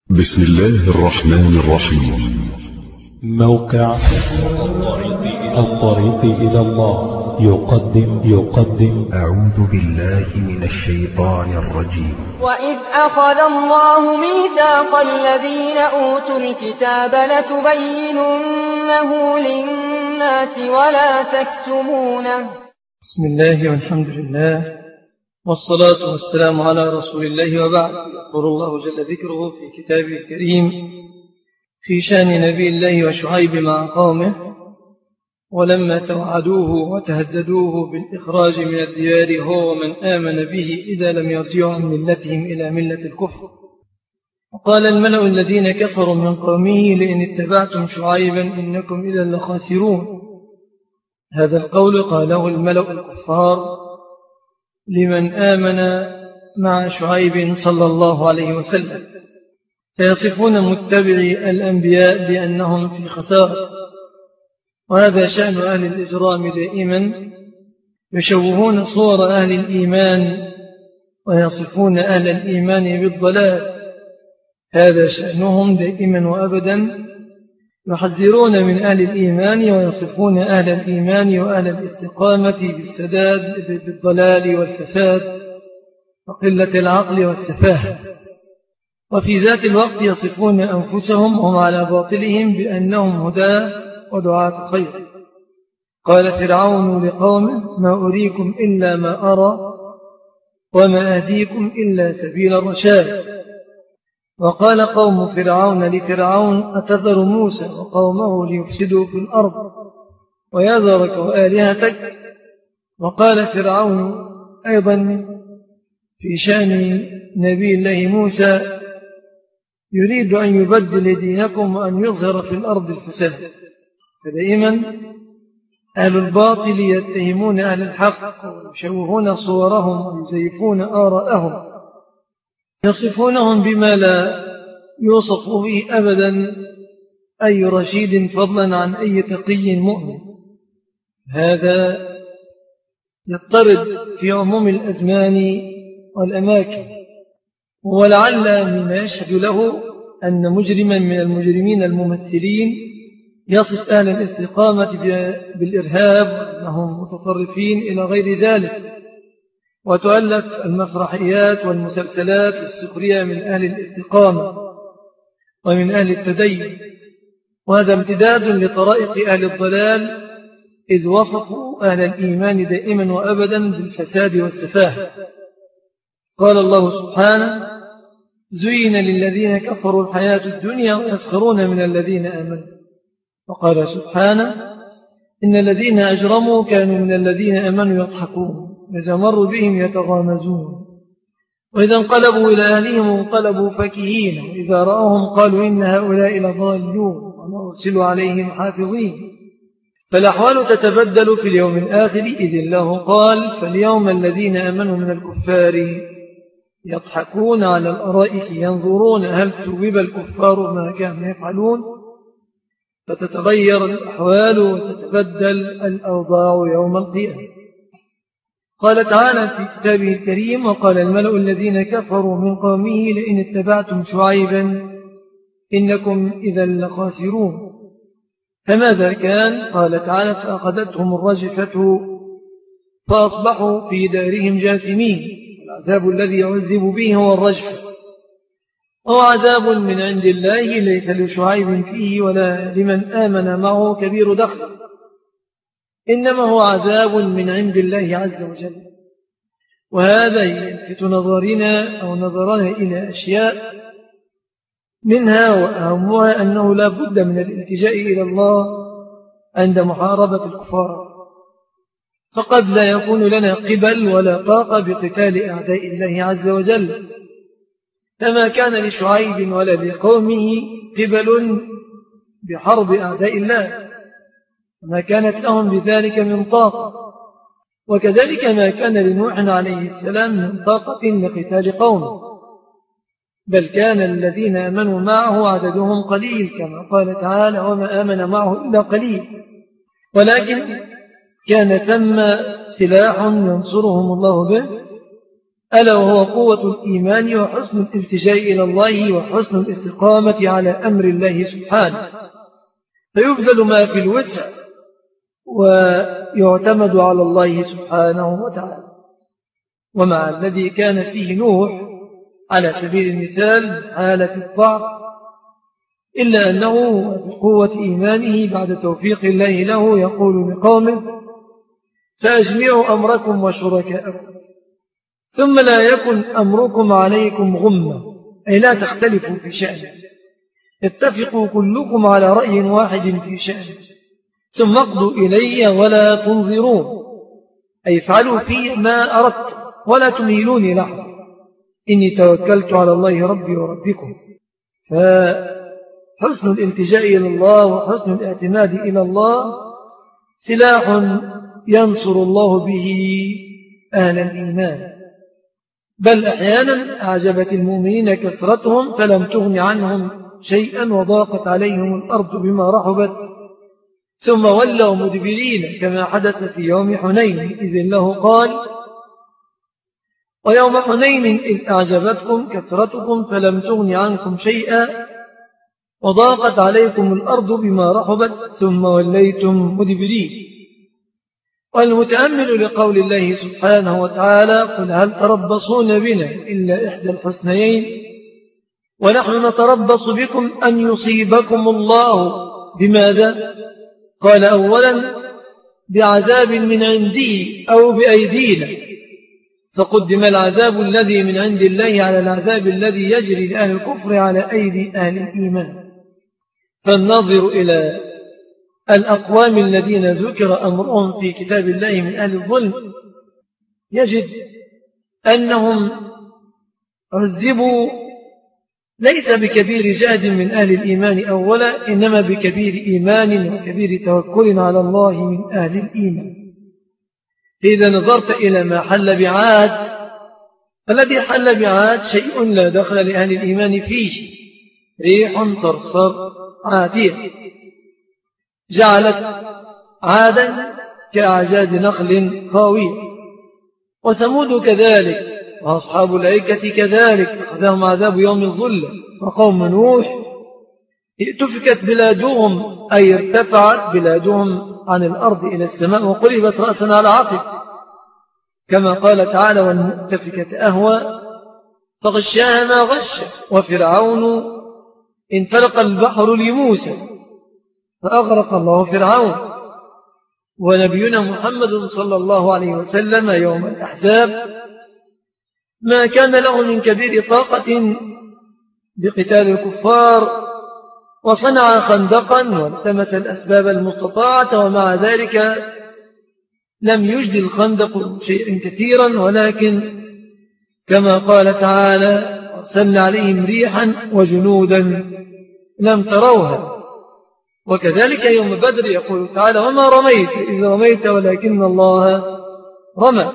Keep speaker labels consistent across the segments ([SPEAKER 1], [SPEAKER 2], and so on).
[SPEAKER 1] بسم الله الرحمن الرحيم.
[SPEAKER 2] موقع الطريق إلى الله يقدم
[SPEAKER 1] أعوذ بالله من الشيطان الرجيم.
[SPEAKER 3] وإذ أخذ الله ميثاق الذين أوتوا الكتاب لتبيننه للناس ولا تكتمونه.
[SPEAKER 4] بسم الله والحمد لله والصلاة والسلام على رسول الله وبعد. يقول الله جل ذكره في كتابه الكريم في شأن نبي الله وشعيب مع قومه: ولما توعدوه وتهددوه بالإخراج من الديار هو ومن آمن به إذا لم يرجعوا عن ملتهم إلى ملة الكفر. وقال الملأ الذين كفروا من قومه: لئن اتبعتم شعيبا إنكم إذا لخاسرون. هذا القول قاله الملأ الكفار لمن آمن مع شعيب صلى الله عليه وسلم، فيصفون متبعي الأنبياء بأنهم في خسارة. وهذا شأن أهل الإجرام دائما، يشوهون صور أهل الإيمان ويصفون أهل الإيمان بالضلال. هذا شأنهم دائما وأبدا، يحذرون من أهل الإيمان ويصفون أهل الإيمان وأهل الاستقامة بالسداد بالضلال والفساد وقلة العقل والسفاهة. وفي ذات الوقت يصفون أنفسهم هم على باطلهم بأنهم هدى ودعاة خير. قال فرعون لقومه: ما أريكم إلا ما أرى وما أهديكم إلا سبيل الرشاد. وقال قوم فرعون لفرعون: أتذر موسى وقومه ليفسدوا في الأرض ويذرك وآلهتك. وقال فرعون أيضا في شأن نبي الله موسى: يريد أن يبدل دينكم وأن يظهر في الأرض الفساد. فدائما أهل الباطل يتهمون أهل الحق ويشوهون صورهم ويزيفون آراءهم، يصفونهم بما لا يوصف به أبدا أي رشيد فضلا عن أي تقي مؤمن. هذا يضطرد في عموم الأزمان والأماكن، ولعل مما يشهد له أن مجرما من المجرمين الممثلين يصف أهل الاستقامة بالإرهاب وأنهم متطرفين إلى غير ذلك، وتؤلف المسرحيات والمسلسلات للسخرية من أهل الاستقامة ومن أهل التدين. وهذا امتداد لطرائق أهل الضلال، إذ وصفوا أهل الإيمان دائما وأبدا بالفساد والسفاهة. قال الله سبحانه: زين للذين كفروا الحياة الدنيا ويسخرون من الذين آمنوا. وقال سبحانه: إن الذين أجرموا كانوا من الذين آمنوا يضحكون إذا مروا بهم يتغامزون وإذا انقلبوا إلى أهلهم انقلبوا فكهين وإذا رأوهم قالوا إن هؤلاء لضالون وما أرسلوا عليهم حافظين. فالأحوال تتبدل في اليوم الآخر، إذ الله قال: فاليوم الذين آمنوا من الكفار يضحكون على الأرائك ينظرون هل ثوب الكفار ما كانوا يفعلون. فتتغير الأحوال وتتبدل الأوضاع يوم القيامة. قال تعالى في كتابه الكريم: وقال الملأ الذين كفروا من قومه: لئن اتبعتم شعيبا إنكم إذا لخاسرون. فماذا كان؟ قال تعالى: فأخذتهم الرجفة فأصبحوا في دارهم جاثمين. العذاب الذي يعذب به هو الرجفة، هو عذاب من عند الله ليس لشعيب فيه ولا لمن آمن معه كبير دخل، إنما هو عذاب من عند الله عز وجل. وهذا يلفت نظرنا أو نظرنا إلى أشياء، منها وأهمها أنه لا بد من الالتجاء إلى الله عند محاربة الكفار، فقد لا يكون لنا قبل ولا طاقة بقتال أعداء الله عز وجل، فما كان لشعيب ولا لقومه قبل بحرب أعداء الله، وما كانت لهم بذلك من طاقة. وكذلك ما كان لنوح عليه السلام من طاقة لقتال قومه، بل كان الذين آمنوا معه عددهم قليل كما قال تعالى: وما آمن معه إلا قليل. ولكن كان ثم سلاح ينصرهم الله به ألا وهو قوة الإيمان وحسن الالتجاء إلى الله وحسن الاستقامة على أمر الله سبحانه، فيبذل ما في الوسع ويعتمد على الله سبحانه وتعالى. ومع الذي كان فيه نوح على سبيل المثال حالة الضعف، إلا أنه بقوة إيمانه بعد توفيق الله له يقول لقومه: فأجمعوا أمركم وشركاءكم ثم لا يكن أمركم عليكم غمة، أي لا تختلفوا في شأن، اتفقوا كلكم على رأي واحد في شأن، ثم اقضوا إلي ولا تنظرون، أي افعلوا في ما أردت ولا تميلوني لحظة، إني توكلت على الله ربي وربكم. فحسن الالتجاء إلى الله وحسن الاعتماد إلى الله سلاح ينصر الله به أهل الإيمان، بل أحيانا أعجبت المؤمنين كثرتهم فلم تغن عنهم شيئا وضاقت عليهم الأرض بما رحبت ثم ولوا مدبرين، كما حدث في يوم حنين إذ الله قال: ويوم حنين إذ أعجبتكم كثرتكم فلم تغن عنكم شيئا وضاقت عليكم الأرض بما رحبت ثم وليتم مدبرين. والمتأمل لقول الله سبحانه وتعالى: قل هل تربصون بنا إلا إحدى الحسنيين ونحن نتربص بكم أن يصيبكم الله بماذا؟ قال: أولا بعذاب من عندي أو بأيدينا، فقدم العذاب الذي من عند الله على العذاب الذي يجري لأهل الكفر على أيدي أهل الإيمان. فالنظر إلى الأقوام الذين ذكر أمرهم في كتاب الله من أهل الظلم يجد أنهم عذبوا ليس بكبير جهد من أهل الإيمان أولا، إنما بكبير إيمان وكبير توكل على الله من أهل الإيمان. إذا نظرت إلى ما حل بعاد، الذي حل بعاد شيء لا دخل لأهل الإيمان فيه، ريح صرصر عاتية جعلت عادا كأعجاز نخل خاوية، وثمود كذلك، وأصحاب الأيكة كذلك أخذهم عذاب يوم الظلة، وقوم نوح اتفكت بلادهم أي ارتفعت بلادهم عن الأرض إلى السماء وقلبت رأسا على عقب، كما قال تعالى: والمؤتفكة أهوى فغشاها ما غش، وفرعون انفلق البحر لموسى فأغرق الله فرعون. ونبينا محمد صلى الله عليه وسلم يوم الأحزاب ما كان له من كبير طاقة بقتال الكفار، وصنع خندقا والتمس الأسباب المستطاعة، ومع ذلك لم يجد الخندق شيئا كثيرا، ولكن كما قال تعالى: أرسلنا عليهم ريحا وجنودا لم تروها. وكذلك يوم بدر يقول تعالى: وما رميت إذ رميت ولكن الله رمى.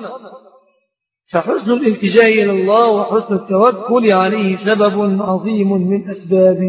[SPEAKER 4] فحسن الالتجاء إلى الله وحسن التوكل عليه سبب عظيم من أسباب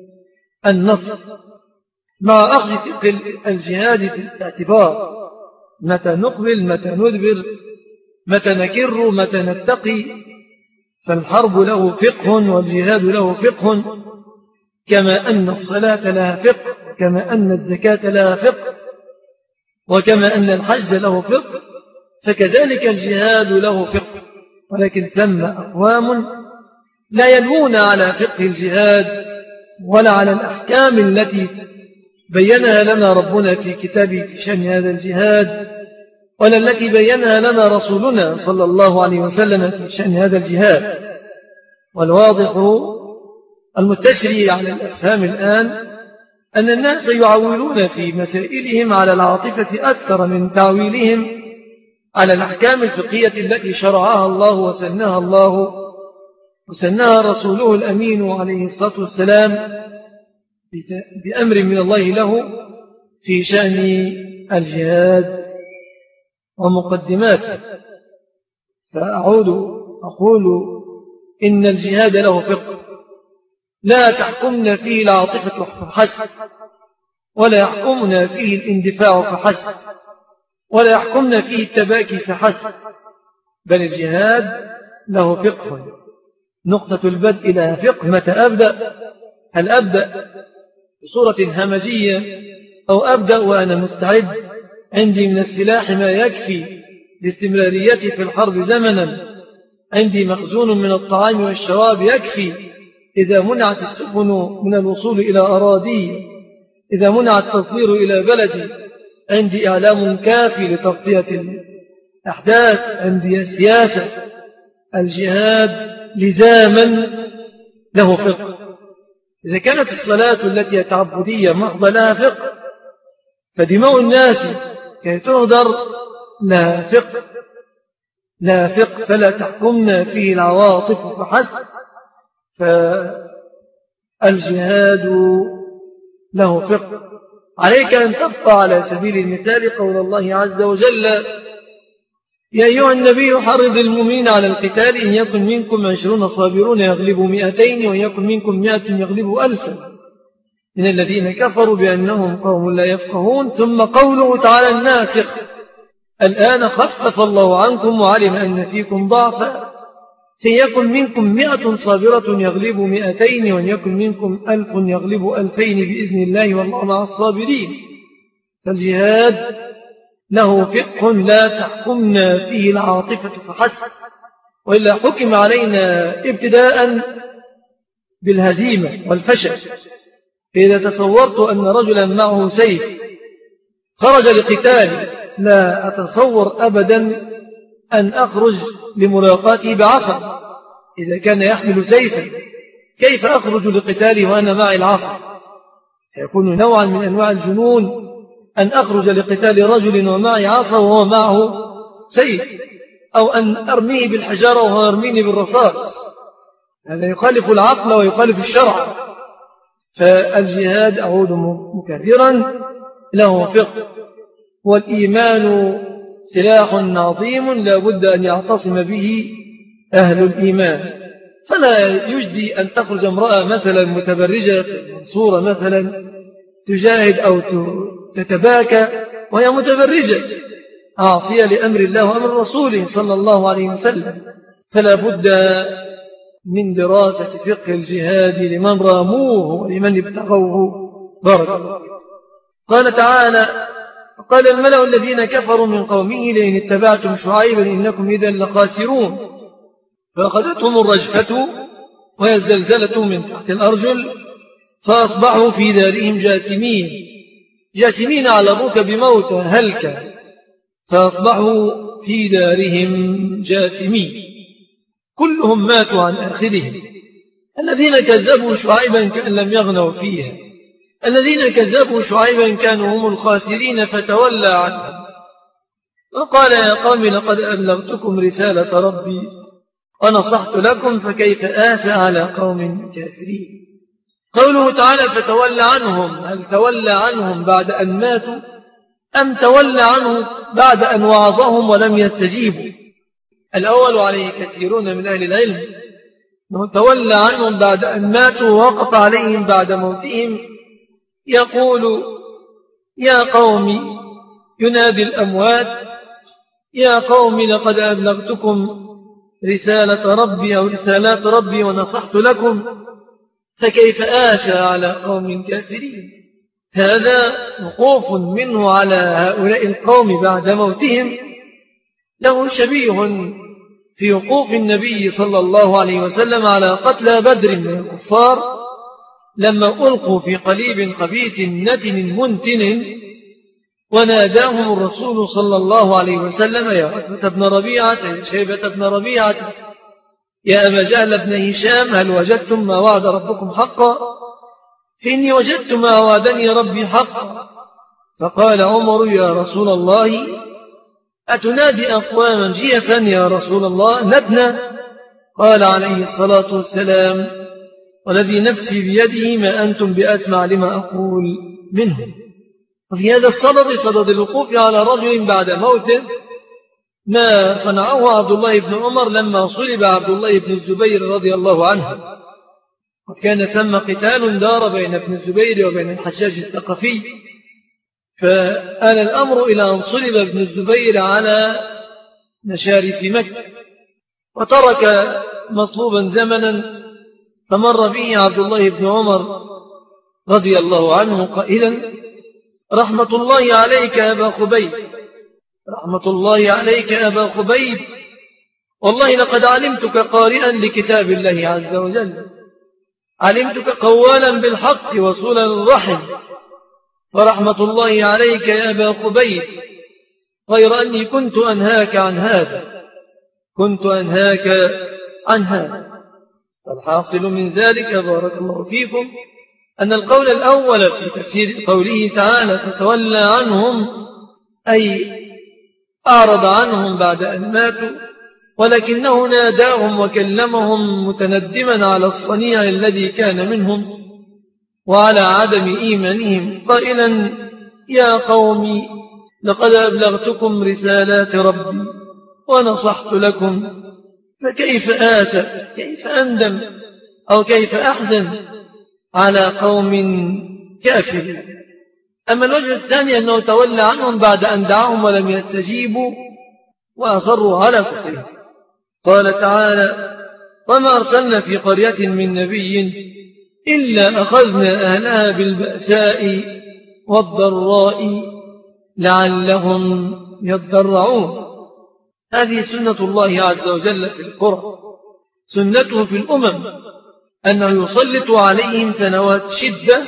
[SPEAKER 4] النصر، مع أخذ فقه الجهاد في الاعتبار، متى نقبل متى ندبر، متى نكر متى نتقي. فالحرب له فقه والجهاد له فقه، كما أن الصلاة لها فقه، كما أن الزكاة لها فقه، وكما أن الحج له فقه، فكذلك الجهاد له فقه. ولكن ثم أقوام لا ينوون على فقه الجهاد ولا على الأحكام التي بينها لنا ربنا في كتابه في شأن هذا الجهاد، ولا التي بينها لنا رسولنا صلى الله عليه وسلم في شأن هذا الجهاد. والواضح المستشري على الأفهام الآن أن الناس يعولون في مسائلهم على العاطفة أكثر من تعويلهم على الأحكام الفقهية التي شرعها الله وسنها رسوله الأمين عليه الصلاة والسلام بأمر من الله له في شأن الجهاد ومقدماته. فأعود أقول إن الجهاد له فقه لا تحكمنا فيه العاطفة فحسب، ولا يحكمنا فيه الاندفاع فحسب، ولا يحكمنا فيه التباكي فحسب، بل الجهاد له فقه. نقطة البدء لها فقه. متى أبدأ؟ هل أبدأ بصورة همجية أو أبدأ وأنا مستعد عندي من السلاح ما يكفي لاستمراريتي في الحرب زمنا، عندي مخزون من الطعام والشراب يكفي إذا منعت السفن من الوصول إلى أراضي، إذا منع التصدير إلى بلدي، عندي إعلام كافي لتغطية الأحداث، عندي سياسة. الجهاد لزاما له فقه. إذا كانت الصلاة التي هي تعبدية محضة لها فقه، فدماء الناس كي تهدر لا فقه فلا تحكمنا فيه العواطف فحسب. فالجهاد له فقه. عليك أن تبقى على سبيل المثال قول الله عز وجل: يا أيها النبي حرض المؤمنين على القتال إن يكن منكم 20 صابرون يغلبوا 200 وإن يكن منكم 100 يغلبوا 1000 من الذين كفروا بأنهم قوم لا يفقهون. ثم قوله تعالى الناسخ: الآن خفف الله عنكم وعلم أن فيكم ضعفا فإن يكن منكم 100 صابرة يغلبوا 200 وإن يكن منكم 1000 يغلبوا 2000 بإذن الله والله مع الصابرين. فالجهاد له فقه لا تحكمنا فيه العاطفة فحسب، وإلا حكم علينا ابتداء بالهزيمة والفشل. فإذا تصورت أن رجلا معه سيف خرج لقتال، لا أتصور أبدا أن أخرج لملاقاته بعصا. إذا كان يحمل سيفا كيف أخرج لقتاله وأنا معي العصا؟ يكون نوعا من أنواع الجنون أن أخرج لقتال رجل ومعي عصا وهو معه سيف، أو أن أرميه بالحجارة وهو يرميني بالرصاص. هذا يخالف العقل ويخالف الشرع. فالجهاد أعود مكررا له فقه. والإيمان سلاح عظيم لا بد أن يعتصم به أهل الإيمان. فلا يجدي أن تخرج امرأة مثلا متبرجة منصورة مثلا تجاهد أو تتباكى وهي متبرجة عاصية لأمر الله وأمر رسوله صلى الله عليه وسلم. فلا بد من دراسة فقه الجهاد لمن راموه ولمن ابتغوه. بارك الله. قال تعالى: قال الملأ الذين كفروا من قومه لئن اتبعتم شعيبا إنكم إذا لخاسرون. فأخذتهم الرجفة وهي الزلزلة من تحت الأرجل فأصبحوا في دارهم جاثمين على الركب موتى هلكا فأصبحوا في دارهم جاثمين. كلهم ماتوا عن آخرهم. الذين كذبوا شعيبا كأن لم يغنوا فيها. الذين كذبوا شعيبا كانوا هم الخاسرين فتولى عنهم وقال: يا قوم لقد أبلغتكم رسالة ربي ونصحت لكم فكيف آسى على قوم كافرين. قوله تعالى: فتولى عنهم، هل تولى عنهم بعد أن ماتوا أم تولى عنهم بعد أن وعظهم ولم يستجيبوا؟ الأول عليه كثيرون من أهل العلم أنه تولى عنهم بعد أن ماتوا ووقف عليهم بعد موتهم يقول: يا قوم، ينادي الأموات: يا قوم لقد أبلغتكم رسالة ربي أو رسالات ربي ونصحت لكم فكيف آسى على قوم كافرين. هذا وقوف منه على هؤلاء القوم بعد موتهم له شبيه في وقوف النبي صلى الله عليه وسلم على قتلى بدر من الكفار لما ألقوا في قليب خبيث نتن منتن وناداهم الرسول صلى الله عليه وسلم: يا عتبة بن ربيعة، يا شيبة بن ربيعة، يا أبا جهل بن هشام، هل وجدتم ما وعد ربكم حقا؟ فإني وجدت ما وعدني ربي حقا. فقال عمر: يا رسول الله، أتنادي أقواما جيفا يا رسول الله نتنا؟ قال عليه الصلاة والسلام: والذي نفسي بيده ما أنتم بأسمع لما أقول منه. وفي هذا صدد الوقوف على رجل بعد موته ما صنعه عبد الله بن عمر لما صلب عبد الله بن الزبير رضي الله عنه. وكان ثم قتال دار بين ابن الزبير وبين الحجاج الثقفي، فآل الأمر إلى أن صلب ابن الزبير على مشارف مكة، وترك مطلوبا زمنا، فمر به عبد الله بن عمر رضي الله عنه قائلا: رحمة الله عليك أبا خبيب، رحمة الله عليك أبا خبيب، والله لقد علمتك قارئا لكتاب الله عز وجل، علمتك قوالا بالحق وصولا الرحم، فرحمة الله عليك يا أبا خبيب، غير أني كنت أنهاك عن هذا، كنت أنهاك عن هذا. فالحاصل من ذلك بارك الله فيكم أن القول الأول في تفسير قوله تعالى: فتولى عنهم، أي أعرض عنهم بعد أن ماتوا، ولكنه ناداهم وكلمهم متندما على الصنيع الذي كان منهم وعلى عدم إيمانهم، قائلا: يا قوم لقد أبلغتكم رسالات ربي ونصحت لكم، فكيف آسف، كيف أندم أو كيف أحزن على قوم كافرين. أما الوجه الثاني أنه تولى عنهم بعد أن دعاهم ولم يستجيبوا وأصروا على كفرهم. قال تعالى: وما أرسلنا في قرية من نبي إلا أخذنا أهلها بالبأساء والضراء لعلهم يضرعون. هذه سنة الله عز وجل في القرى، سنته في الأمم أنه يسلط عليهم سنوات شدة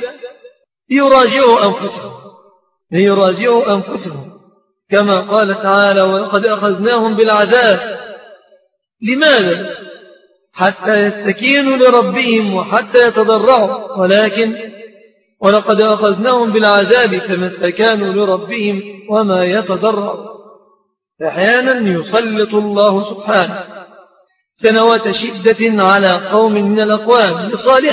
[SPEAKER 4] ليراجعوا أنفسهم كما قال تعالى: ولقد أخذناهم بالعذاب. لماذا؟ حتى يستكينوا لربهم وحتى يتضرعوا، ولقد أخذناهم بالعذاب فما استكانوا لربهم وما يتضرعوا. أحيانا يسلط الله سبحانه سنوات شدة على قوم من الأقوام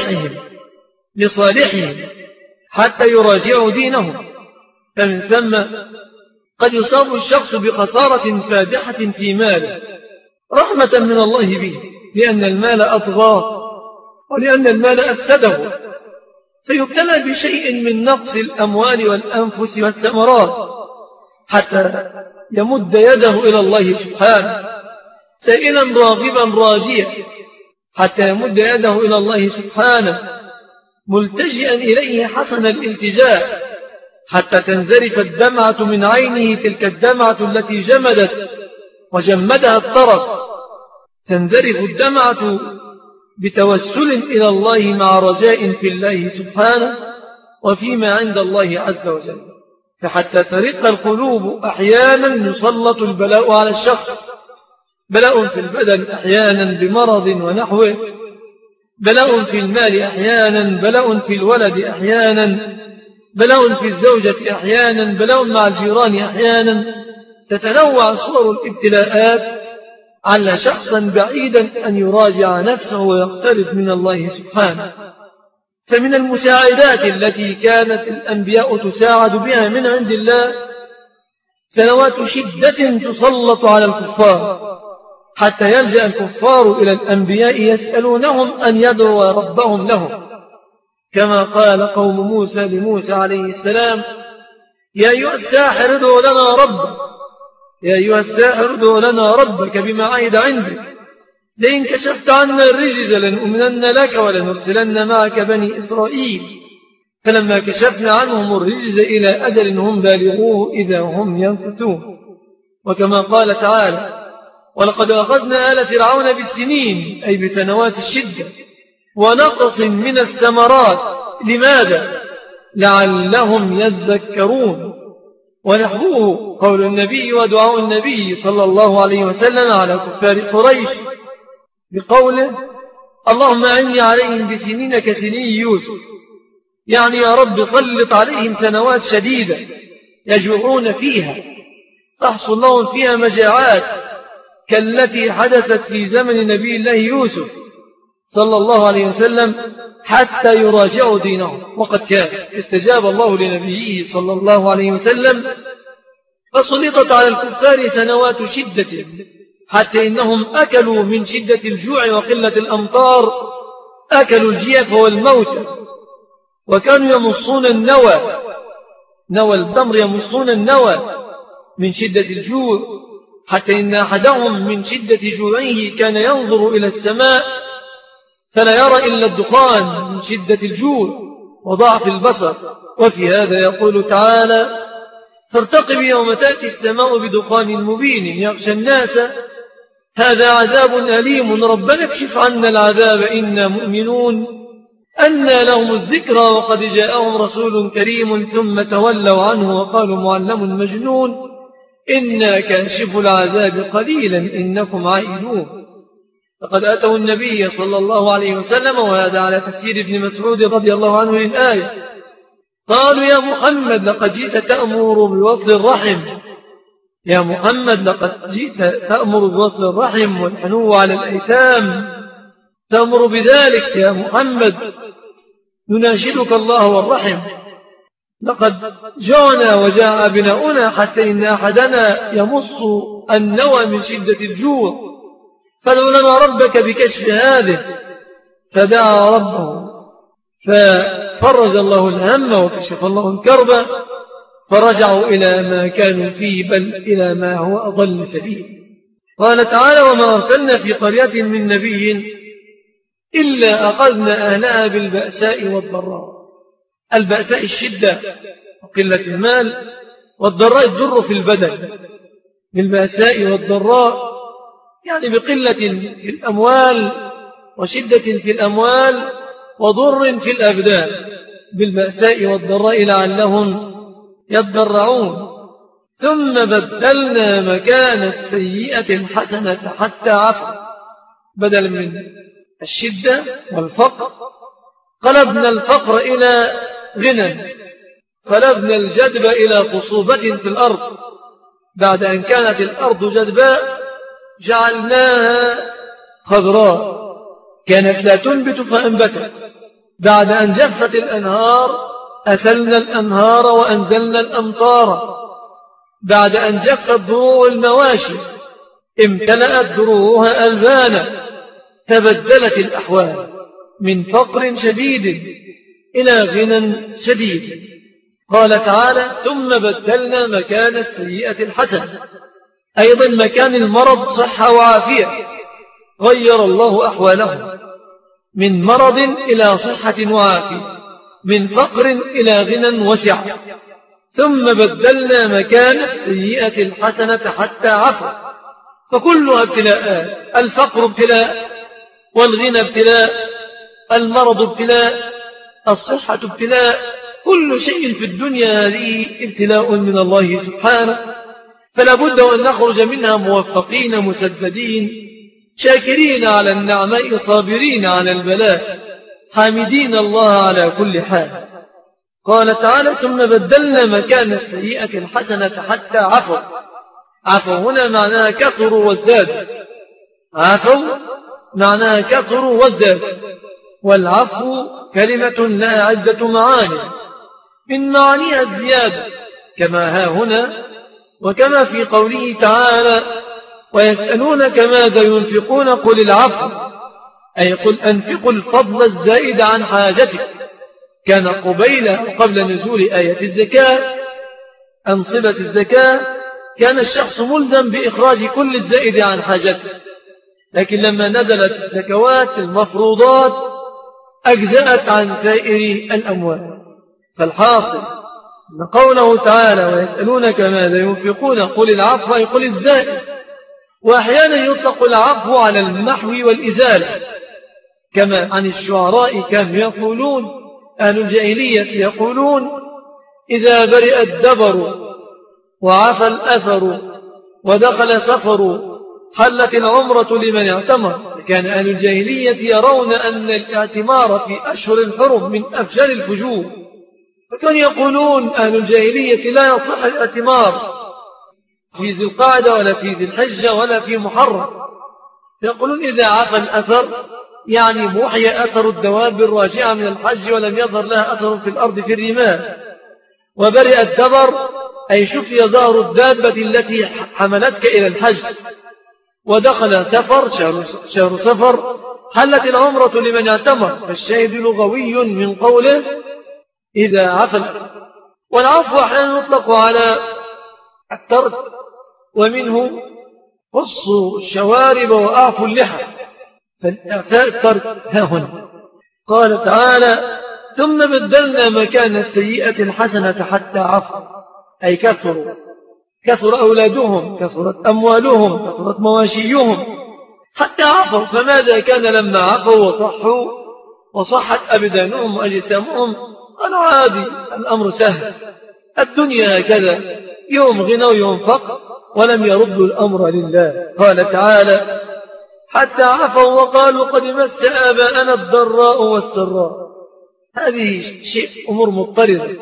[SPEAKER 4] لصالحهم حتى يراجعوا دينهم. فمن ثم قد يصاب الشخص بخسارة فادحة في ماله رحمة من الله به، لأن المال أطغاه ولأن المال أفسده، فيبتلى بشيء من نقص الأموال والأنفس والثمرات حتى يمد يده إلى الله سبحانه سائلا راغبا راجيا، حتى يمد يده إلى الله سبحانه ملتجئا إليه حسن الالتجاء، حتى تنزرف الدمعة من عينه، تلك الدمعة التي جمدت وجمدها الطرف، تنزرف الدمعة بتوسل إلى الله مع رجاء في الله سبحانه وفيما عند الله عز وجل. فحتى ترق القلوب أحيانا يسلط البلاء على الشخص، بلاء في البدن أحيانا بمرض ونحوه، بلاء في المال أحيانا، بلاء في الولد أحيانا، بلاء في الزوجة أحيانا، بلاء مع الجيران أحيانا. تتنوع صور الابتلاءات على شخصا بعيدا أن يراجع نفسه ويقترب من الله سبحانه. فمن المساعدات التي كانت الأنبياء تساعد بها من عند الله سنوات شدة تسلط على الكفار، حتى يلجأ الكفار إلى الأنبياء يسألونهم أن يدعوا ربهم لهم، كما قال قوم موسى لموسى عليه السلام: يا أيها الساحر ادع لنا ربك، يا أيها الساحر ادع لنا ربك بما عهد عندك، لئن كشفت عنا الرجز لنؤمنن لك ولنرسلن معك بني إسرائيل. فلما كشفنا عنهم الرجز إلى أجل هم بالغوه إذا هم ينكثون. وكما قال تعالى: ولقد أخذنا آل فرعون بالسنين، أي بسنوات الشدة، ونقص من الثمرات. لماذا؟ لعلهم يذكرون. ونحوه قول النبي ودعاء النبي صلى الله عليه وسلم على كفار قريش بقوله: اللهم أعني عليهم بسنين كسني يوسف، يعني يا رب سلط عليهم سنوات شديدة يجوعون فيها، تحصل لهم فيها مجاعات كالتي حدثت في زمن نبي الله يوسف صلى الله عليه وسلم، حتى يراجعوا دينهم. وقد كان استجاب الله لنبيه صلى الله عليه وسلم، فسلطت على الكفار سنوات شدة، حتى إنهم أكلوا من شدة الجوع وقلة الأمطار، أكلوا الجيف والموت، وكانوا يمصون النوى، نوى التمر، يمصون النوى من شدة الجوع، حتى إن أحدهم من شدة جوعه كان ينظر إلى السماء فلا يرى إلا الدخان من شدة الجوع وضعف البصر. وفي هذا يقول تعالى: فارتقب يوم تأتي السماء بدخان مبين يغشى الناس هذا عذاب أليم ربنا اكشف عنا العذاب إنا مؤمنون. أنى لهم الذكرى وقد جاءهم رسول كريم ثم تولوا عنه وقالوا معلم مجنون إنا كاشف العذاب قليلا إنكم عائدون. فقد أتوا النبي صلى الله عليه وسلم، وهذا على تفسير ابن مسعود رضي الله عنه للآية، قالوا: يا محمد لقد جئت تأمر بوصل الرحم، يا محمد لقد جئت تأمر بوصل الرحم والحنو على الأيتام، تأمر بذلك يا محمد، نناشدك الله والرحم. لقد جعنا وجاء أبناؤنا حتى إن أحدنا يمص النوى من شدة الجوع، فادع لنا ربك بكشف هذه. فدعا ربه ففرج الله الهم وكشف الله الكرب، فرجعوا إلى ما كانوا فيه بل إلى ما هو أضل سبيل. قال تعالى: وما أرسلنا في قرية من نبي إلا أخذنا أهلها بالبأساء والضراء. البأساء الشدة وقلة المال، والضراء الضر في البدن. بالبأساء والضراء يعني بقلة في الأموال وشدة في الأموال وضر في الأبدان، بالبأساء والضراء لعلهم يضرعون. ثم بدلنا مكان السيئة الحسنة حتى عفوا، بدل من الشدة والفقر قلبنا الفقر إلى غنى، قلبنا الجدب إلى خصوبة في الأرض. بعد أن كانت الأرض جدباء جعلناها خضراء، كانت لا تنبت فأنبتت. بعد أن جفت الأنهار أسلنا الأنهار وأنزلنا الأمطار. بعد أن جفت ضروع المواشي امتلأت ضروعها ألبانا. تبدلت الأحوال من فقر شديد إلى غنى شديد. قال تعالى: ثم بدلنا مكان السيئة الحسنة، أيضا مكان المرض صحة وعافية، غير الله أحوالهم من مرض إلى صحة وعافية، من فقر إلى غنى وسعة. ثم بدلنا مكان السيئة الحسنة حتى عفوا، فكلها ابتلاءات. الفقر ابتلاء، والغنى ابتلاء، المرض ابتلاء، الصحة ابتلاء، كل شيء في الدنيا هذه ابتلاء من الله سبحانه. فلا بد أن نخرج منها موفقين مسددين شاكرين على النعماء صابرين على البلاء حامدين الله على كل حال. قال تعالى: ثم بدلنا مكان السيئة الحسنة حتى عفوا. عفوا هنا معناها كثروا وازدادوا، عفوا معناها كثروا وازدادوا. والعفو كلمة لها عدة معاني، من معانيها الزيادة كما ها هنا، وكما في قوله تعالى: ويسألونك ماذا ينفقون قل العفو، أي قل أنفقوا الفضل الزائد عن حاجتك. كان قبل نزول آية الزكاة أنصبة الزكاة كان الشخص ملزم بإخراج كل الزائد عن حاجته، لكن لما نزلت الزكوات المفروضات أجزأت عن سائر الأموال. فالحاصل أن قوله تعالى: ويسألونك ماذا ينفقون قل العفو، أي قل الزائد. وأحيانا يطلق العفو على المحو والإزالة، كما عن الشعراء كانوا يقولون، أهل الجاهلية يقولون: إذا برئ الدبر وعفى الأثر ودخل سفر حلت العمرة لمن اعتمر. كان أهل الجاهلية يرون أن الاعتمار في أشهر الحرم من أفجر الفجور، فكانوا يقولون أهل الجاهلية لا يصح الاعتمار في ذي القعدة ولا في ذي الحجة ولا في محرم. يقولون إذا عفى الأثر يعني محي أثر الدواب الراجعة من الحج ولم يظهر لها أثر في الأرض في الرمال. وبرئ الدبر أي شفي ظهر الدابة التي حملتك إلى الحج. ودخل سفر شهر سفر حلت العمرة لمن اعتمر. فالشاهد لغوي من قوله إذا عفى الأثر. والعفو أحيانا يطلق على الترك، ومنه قصوا الشوارب وأعفوا اللحى، فالإعفاء الترك ها هنا. قال تعالى: ثم بدلنا مكان السيئة الحسنة حتى عفوا، أي كثر أولادهم، كثرت أموالهم، كثرت مواشيهم، حتى عفوا. فماذا كان لما عفوا وصحوا وصحت أبدانهم وأجسامهم؟ قالوا عادي، الأمر سهل، الدنيا هكذا، يوم غنى ويوم فقر، ولم يردوا الأمر لله. قال تعالى: حتى عفوا وقالوا قد مس آباءنا الضراء والسراء. هذه شيء أمور مضطردة.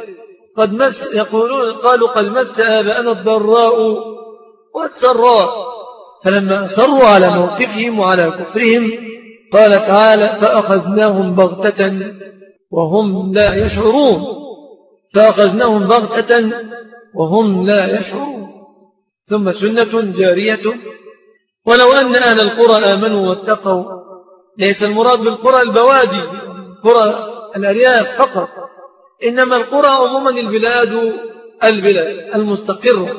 [SPEAKER 4] قالوا قد مس آباءنا الضراء والسراء، فلما أصروا على موقفهم وعلى كفرهم قال تعالى: فأخذناهم بغتة وهم لا يشعرون. فأخذناهم بغتة وهم لا يشعرون. ثم سنة جارية: ولو أن أهل القرى آمنوا واتقوا. ليس المراد بالقرى البوادي، قرى الأرياف فقط، إنما القرى عموما البلاد المستقرة،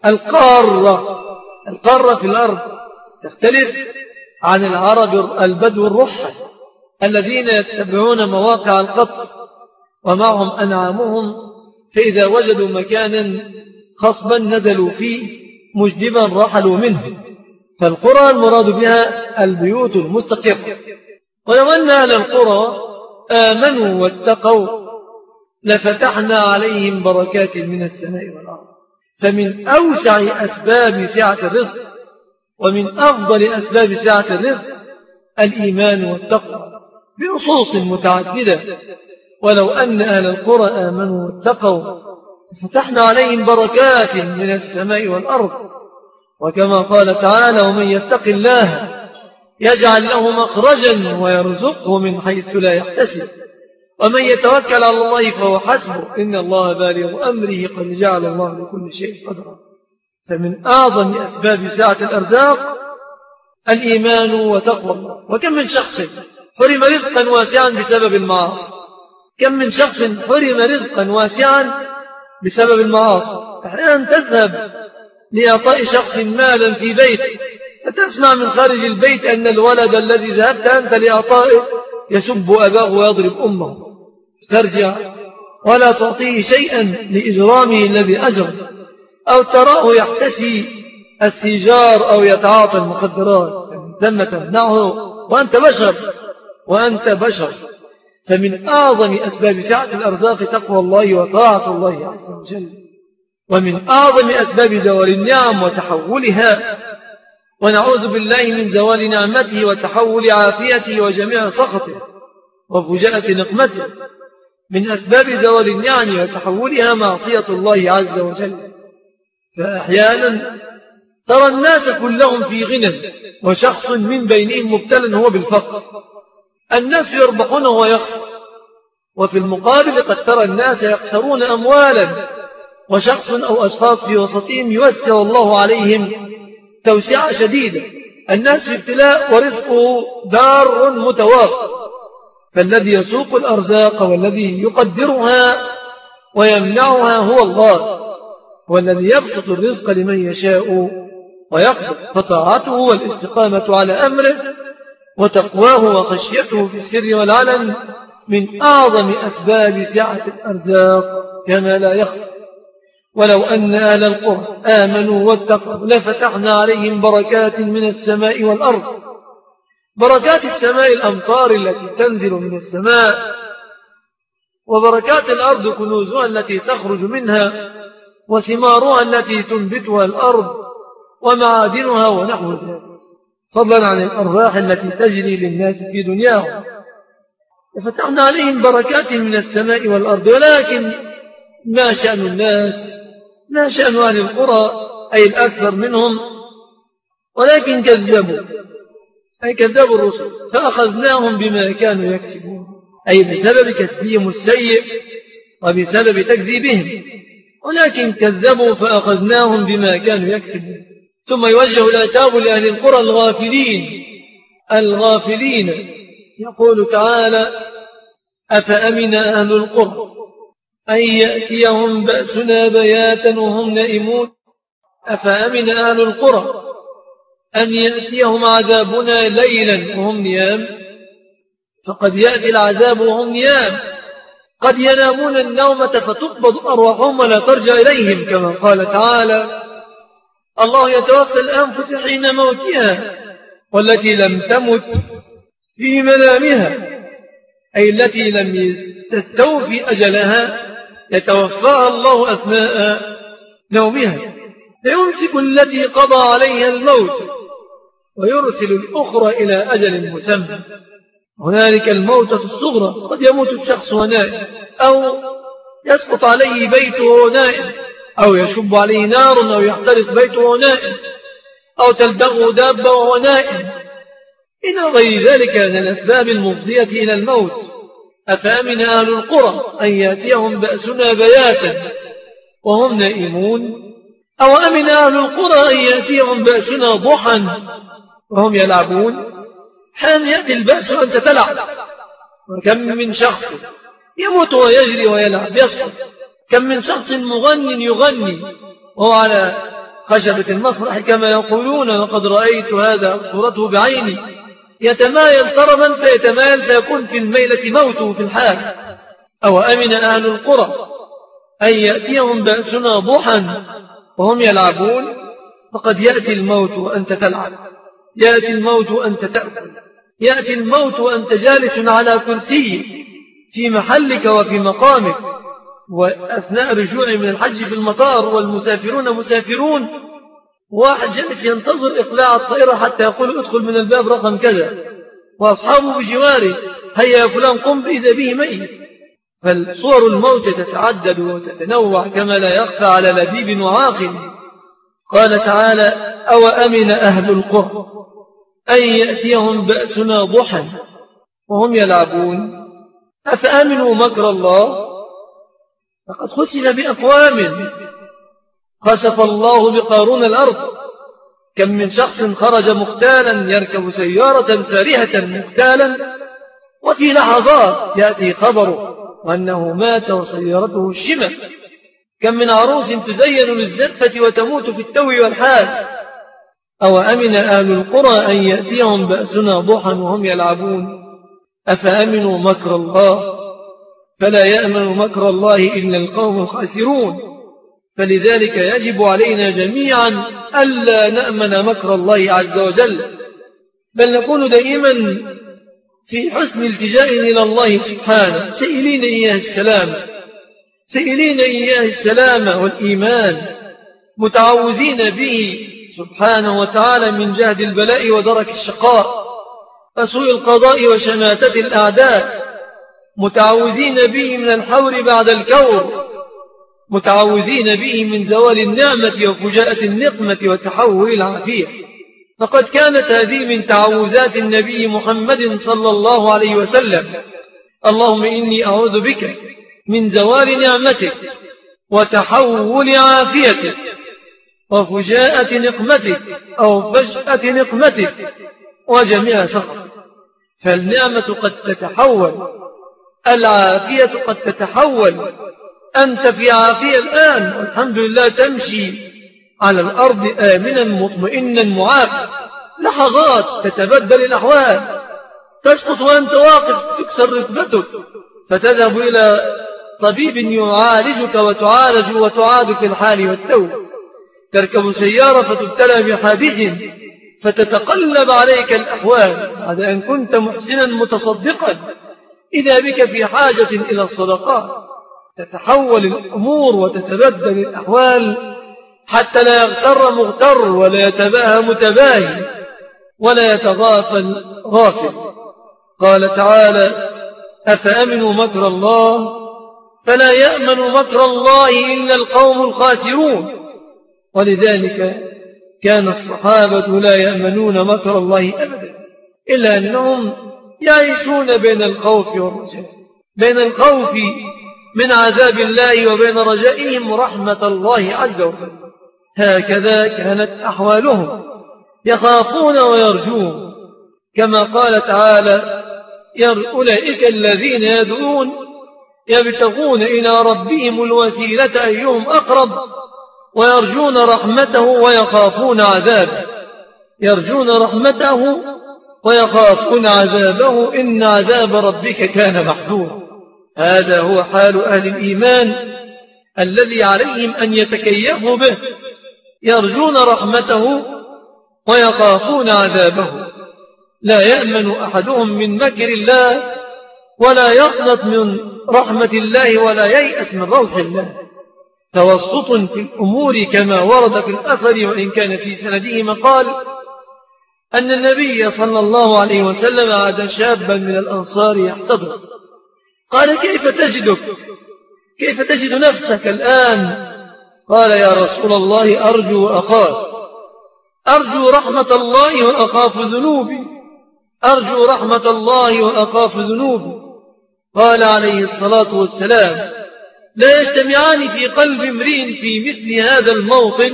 [SPEAKER 4] القارة في الأرض تختلف عن العرب البدو الرحة الذين يتبعون مواقع القطر ومعهم أنعامهم، فإذا وجدوا مكانا خصبا نزلوا فيه، مجدبا رحلوا منه. فالقرى المراد بها البيوت المستقرة. ولو أن أهل القرى آمنوا واتقوا لفتحنا عليهم بركات من السماء والأرض. فمن أوسع أسباب سعة الرزق ومن أفضل أسباب سعة الرزق الإيمان والتقوى بنصوص متعددة. ولو أن أهل القرى آمنوا واتقوا فتحنا عليهم بركات من السماء والأرض. وكما قال تعالى: ومن يتق الله يجعل له مخرجا ويرزقه من حيث لا يحتسب ومن يتوكل على الله فهو حسبه إن الله بالغ أمره قد جعل الله لكل شيء قدرا. فمن أعظم أسباب سعة الأرزاق الإيمان وتقوى الله. وكم من شخص حرم رزقا واسعا بسبب المعاصي، كم من شخص حرم رزقا واسعا بسبب المعاصي. أحيانا تذهب لإعطاء شخص مالا في بيت، فتسمع من خارج البيت أن الولد الذي ذهبت أنت لإعطائه يسب أباه ويضرب أمه، ترجع ولا تعطيه شيئا لإجرامه الذي أجرم، أو تراه يحتسي السيجار أو يتعاطى المخدرات، ثم تمنعه وأنت بشر. فمن أعظم أسباب سعة الأرزاق تقوى الله وطاعة الله عز وجل. ومن أعظم أسباب زوال النعم وتحولها، ونعوذ بالله من زوال نعمته وتحول عافيته وجميع سخطه وفجاءة نقمته، من أسباب زوال النعم وتحولها معصية الله عز وجل. فأحيانا ترى الناس كلهم في غنى وشخص من بينهم مبتلا هو بالفقر، الناس يربحون ويخسر، وفي المقابل قد ترى الناس يخسرون أموالا وشخص أو أشخاص في وسطهم يوسع الله عليهم توسعة شديدة. الناس في ابتلاء ورزقه دار متواصل، فالذي يسوق الأرزاق والذي يقدرها ويمنعها هو الله، والذي يبسط الرزق لمن يشاء ويقدر. فطاعته والاستقامة على أمره وتقواه وخشيته في السر والعلن من أعظم أسباب سعة الأرزاق كما لا يخفى. ولو أن أهل القرى آمنوا واتقوا لفتحنا عليهم بركات من السماء والأرض. بركات السماء الأمطار التي تنزل من السماء، وبركات الأرض كنوزها التي تخرج منها وثمارها التي تنبتها الأرض ومعادنها ونحو ذلك، فضلا عن الأرباح التي تجري للناس في دنياهم. وفتحنا عليهم بركات من السماء والأرض. ولكن ما شأن الناس، ما شأن أهل القرى أي الأكثر منهم، ولكن كذبوا الرسل فأخذناهم بما كانوا يكسبون، أي بسبب كسبهم السيء وبسبب تكذيبهم، ولكن كذبوا فأخذناهم بما كانوا يكسبون. ثم يوجه العتاب لأهل القرى الغافلين. يقول تعالى: أفأمن أهل القرى أن يأتيهم بأسنا بياتا وهم نائمون. أفأمن أهل القرى أن يأتيهم عذابنا ليلا وهم نيام، فقد يأتي العذاب وهم نيام. قد ينامون النومة فتقبض أرواحهم ولا ترجع إليهم، كما قال تعالى: الله يتوفى الأنفس حين موتها والتي لم تمت في منامها، أي التي لم تستوفي أجلها يتوفاها الله أثناء نومها، فيمسك التي قضى عليها الموت ويرسل الأخرى إلى أجل مسمى. هنالك الموتة الصغرى، قد يموت الشخص ونائم، أو يسقط عليه بيته ونائم، أو يشب عليه نار، أو يحترق بيته ونائم، أو تلدغه دابة وهو نائم، إلى غير ذلك من الأسباب المفضية إلى الموت. أفأمن أهل القرى أن يأتيهم بأسنا بياتا وهم نائمون، أو أمن أهل القرى أن يأتيهم بأسنا ضحى وهم يلعبون. حين يأتي البأس وأنت تلعب، وكم من شخص يموت ويجري ويلعب يسقط، كم من شخص مغن يغني وهو على خشبة المسرح كما يقولون، وقد رأيت هذا صورته بعيني، يتمايل طربا فيتمايل فيكون في الميلة موته في الحال. أو أمن أهل القرى أن يأتيهم بأسنا ضحى وهم يلعبون، فقد يأتي الموت وأنت تلعب، يأتي الموت وأنت تأكل، يأتي الموت وأنت جالس على كرسي في محلك وفي مقامك. وأثناء رجوع من الحج في المطار والمسافرون مسافرون، واحد جالس ينتظر إقلاع الطائرة حتى يقول ادخل من الباب رقم كذا، وأصحابه بجواره هيا يا فلان قم، إذا به ميت. فالصور الموت تتعدد وتتنوع كما لا يخفى على لبيب وعاقل. قال تعالى: أو أمن أهل القرى أن يأتيهم بأسنا ضحى وهم يلعبون، أفأمنوا مكر الله؟ فقد خسف بأقوام، خسف الله بقارون الأرض. كم من شخص خرج مختالا يركب سيارة فارهة مختالا، وفي لحظات يأتي خبره وأنه مات وسيارته الشمة. كم من عروس تزين للزفة وتموت في التو والحال. أو أمن أهل القرى أن يأتيهم بأسنا ضحى وهم يلعبون، أفأمنوا مكر الله؟ فلا يأمن مكر الله إلا القوم الخاسرون. فلذلك يجب علينا جميعا ألا نأمن مكر الله عز وجل، بل نكون دائما في حسن التجاء إلى الله سبحانه، سائلين إياه السلام، سائلين إياه السلام والإيمان، متعوذين به سبحانه وتعالى من جهد البلاء ودرك الشقاء وسوء القضاء وشماتة الأعداء، متعوذين به من الحور بعد الكور، متعوذين به من زوال النعمة وفجاءة النقمة وتحول العافية. فقد كانت هذه من تعوذات النبي محمد صلى الله عليه وسلم: اللهم إني أعوذ بك من زوال نعمتك وتحول عافيتك وفجاءة نقمتك أو فجأة نقمتك وجميع سخط. فالنعمة قد تتحول، العافية قد تتحول. أنت في عافية الآن والحمد لله، تمشي على الأرض آمنا مطمئنا معافى، لحظات تتبدل الأحوال، تسقط وأنت واقف تكسر ركبتك فتذهب إلى طبيب يعالجك وتعالج وتعاد في الحال والتو. تركب سيارة فتبتلى بحادث فتتقلب عليك الأحوال بعد أن كنت محسنا متصدقا، إذا بك في حاجة إلى الصدقات. تتحول الأمور وتتبدل الأحوال حتى لا يغتر مغتر ولا يتباهى متباهي ولا يتغافل غافل. قال تعالى: أفأمنوا مكر الله؟ فلا يأمن مكر الله إلا القوم الخاسرون. ولذلك كان الصحابة لا يأمنون مكر الله أبدا، إلا أنهم يعيشون بين الخوف والرجاء، بين الخوف من عذاب الله وبين رجائهم رحمة الله عز وجل. هكذا كانت أحوالهم، يخافون ويرجون، كما قال تعالى: أولئك الذين يدعون يبتغون إلى ربهم الوسيلة أيهم أقرب ويرجون رحمته ويخافون عذابه. يرجون رحمته ويخافون عذابه إن عذاب ربك كان محذورا. هذا هو حال أهل الإيمان الذي عليهم أن يتكيفوا به، يرجون رحمته ويخافون عذابه. لا يأمن أحدهم من مكر الله ولا يقنط من رحمة الله ولا ييأس من روح الله. توسط في الأمور كما ورد في الأثر وإن كان في سنده مقال أن النبي صلى الله عليه وسلم عاد شابا من الأنصار يحتضر، قال كيف تجد نفسك الآن؟ قال يا رسول الله أرجو وأخاف، أرجو رحمة الله وأخاف ذنوبي، أرجو رحمة الله وأخاف ذنوبي. قال عليه الصلاة والسلام لا يجتمعان في قلب امرئ في مثل هذا الموطن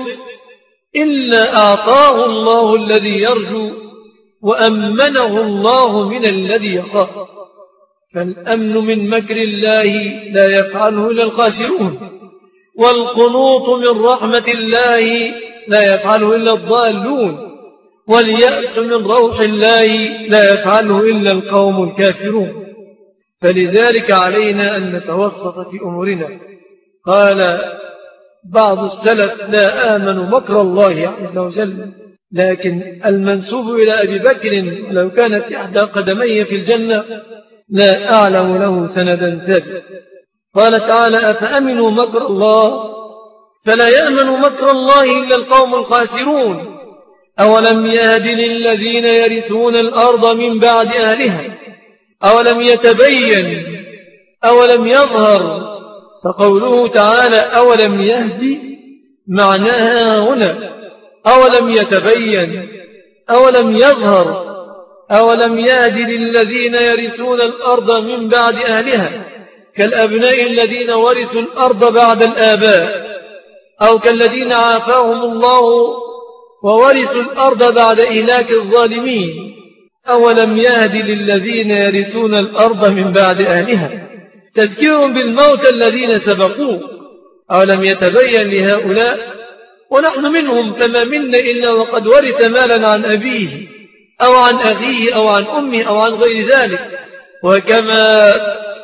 [SPEAKER 4] إلا أعطاه الله الذي يرجو وأمنه الله من الذي يخاف. فالأمن من مكر الله لا يفعله إلا الخاسرون، والقنوط من رحمة الله لا يفعله إلا الضالون، واليأس من روح الله لا يفعله إلا القوم الكافرون. فلذلك علينا أن نتوسط في أمورنا. قال بعض السلف لا آمن مكر الله عز وجل، لكن المنسوب إلى أبي بكر لو كانت إحدى قدميه في الجنة لا أعلم له سندا ثابت. قال تعالى أفأمنوا مكر الله فلا يأمن مكر الله إلا القوم الخاسرون. أولم يهد للذين يرثون الأرض من بعد أهلها أولم يتبين أولم يظهر. فقوله تعالى أولم يهد معناها هنا أولم يتبين أولم يظهر. أولم يهد للذين يرثون الأرض من بعد أهلها كالأبناء الذين ورثوا الأرض بعد الآباء، أو كالذين عافاهم الله وورثوا الأرض بعد إهلاك الظالمين. أولم يهد للذين يرثون الأرض من بعد أهلها تذكير بالموت الذين سبقوه. أولم يتبين لهؤلاء ونحن منهم كما منا إلا وقد ورث مالا عن أبيه أو عن أخيه أو عن أمه أو عن غير ذلك. وكما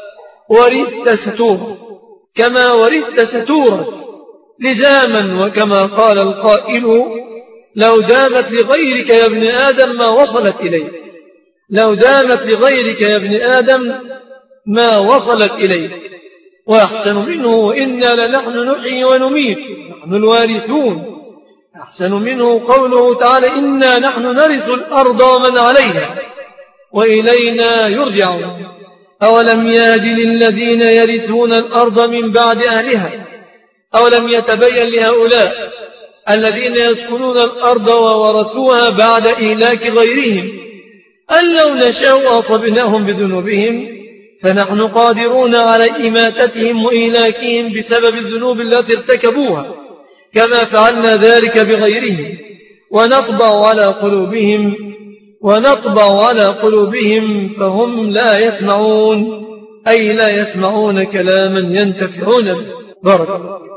[SPEAKER 4] ورثت ستورة لزاما. وكما قال القائل لو دامت لغيرك يا ابن آدم ما وصلت إليك، لو دامت لغيرك يا ابن آدم ما وصلت إليك. وأحسن منه وإنا لنحن نحيي ونميت نحن الوارثون. أحسن منه قوله تعالى إنا نحن نرث الأرض ومن عليها وإلينا يرجعون. أولم يهد للذين يرثون الأرض من بعد أهلها أولم يتبين لهؤلاء الذين يسكنون الأرض وورثوها بعد إهلاك غيرهم أن لو نشاء أصبناهم بذنوبهم فنحن قادرون على إماتتهم وإهلاكهم بسبب الذنوب التي ارتكبوها كما فعلنا ذلك بغيرهم ونطبع على قلوبهم فهم لا يسمعون، أي لا يسمعون كلاما ينتفعون به. بارك الله.